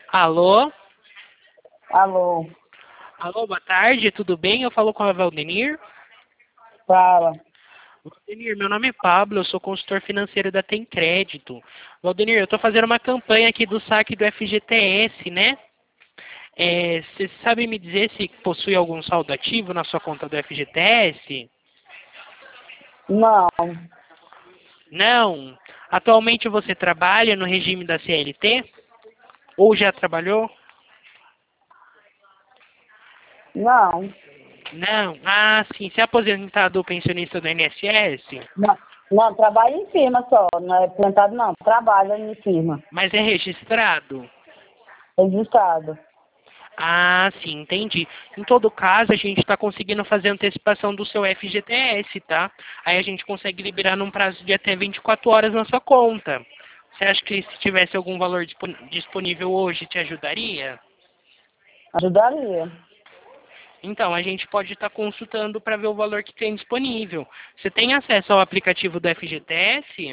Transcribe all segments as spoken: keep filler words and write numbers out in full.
Alô? Alô, Alô, boa tarde, tudo bem? Eu falo com a Valdenir. fala. Valdenir, meu nome é Pablo, eu sou consultor financeiro da Tem Crédito. Valdenir, eu estou fazendo uma campanha aqui do saque do F G T S, né? É, você sabe me dizer se possui algum saldo ativo na sua conta do F G T S? Não, Não. Atualmente você trabalha no regime da C L T? Ou já trabalhou? não, Não. Ah, sim. Você é aposentado ou pensionista do I N S S? não, não, trabalho em firma só, não é plantado não, trabalho em firma, Mas é registrado? registrado. Ah, sim, entendi. Em todo caso, a gente está conseguindo fazer antecipação do seu F G T S, tá? Aí a gente consegue liberar num prazo de até vinte e quatro horas na sua conta. Você acha que se tivesse algum valor dispon- disponível hoje, te ajudaria? Ajudaria. Então, a gente pode estar consultando para ver o valor que tem disponível. Você tem acesso ao aplicativo do F G T S?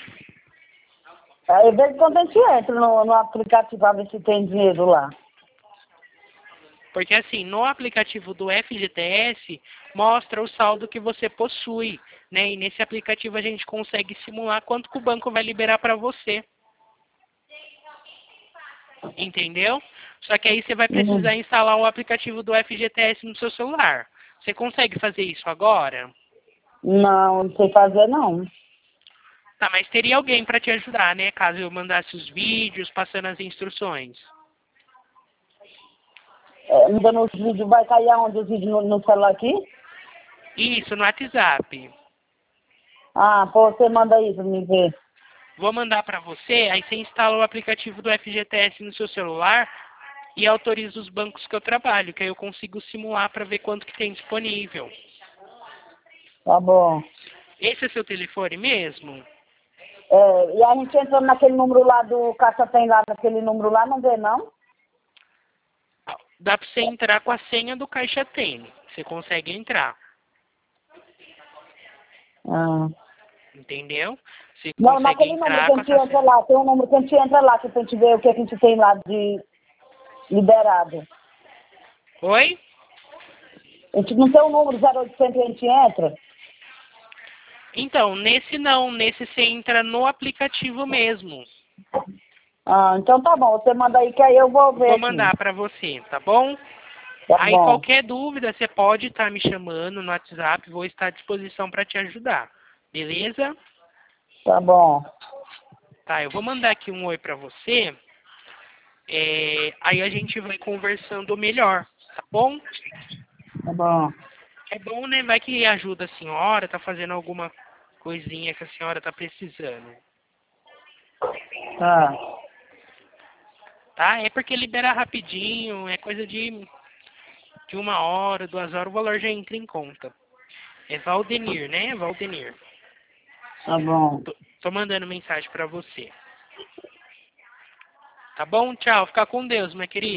Aí, de vez em quando a gente entra no, no aplicativo pra ver se tem dinheiro lá. Porque assim, no aplicativo do F G T S mostra o saldo que você possui, né? E nesse aplicativo a gente consegue simular quanto que o banco vai liberar para você. Entendeu? Só que aí você vai Uhum. precisar instalar o aplicativo do F G T S no seu celular. Você consegue fazer isso agora? Não, não sei fazer não. Tá, mas teria alguém para te ajudar, né? Caso eu mandasse os vídeos, passando as instruções. É, me dando os vídeos, vai cair aonde os vídeos no, no celular aqui? Isso, no WhatsApp. Ah, pô, você manda aí pra me ver. Vou mandar para você, aí você instala o aplicativo do F G T S no seu celular e autoriza os bancos que eu trabalho, que aí eu consigo simular para ver quanto que tem disponível. Tá bom. Esse é seu telefone mesmo? É, e a gente entra naquele número lá do Caixa Tem lá, naquele número lá, não vê não? Dá para você entrar com a senha do Caixa Tem. Você consegue entrar, Ah. entendeu? Você Não, consegue naquele número entrar que a com gente essa entra senha. lá, tem um número que a gente entra lá, que a gente vê o que a gente tem lá de liberado. Oi? A gente não tem o número zero oitocentos e a gente entra? Então, nesse não, nesse você entra no aplicativo mesmo. Ah, então tá bom, você manda aí que aí eu vou ver Vou aqui. mandar para você, tá bom? Tá Aí bom, qualquer dúvida, você pode estar me chamando no WhatsApp, vou estar à disposição para te ajudar. Beleza? tá bom, Tá, eu vou mandar aqui um oi para você. É, aí a gente vai conversando melhor, tá bom? tá bom. É bom, né? Vai que ajuda a senhora, tá fazendo alguma coisinha que a senhora tá precisando. Tá, Tá? É porque libera rapidinho, é coisa de, de uma hora, duas horas, o valor já entra em conta. É Valdenir, né? Valdenir. tá bom. Tô, tô mandando mensagem para você. Tá bom? Tchau. Fica com Deus, minha querida.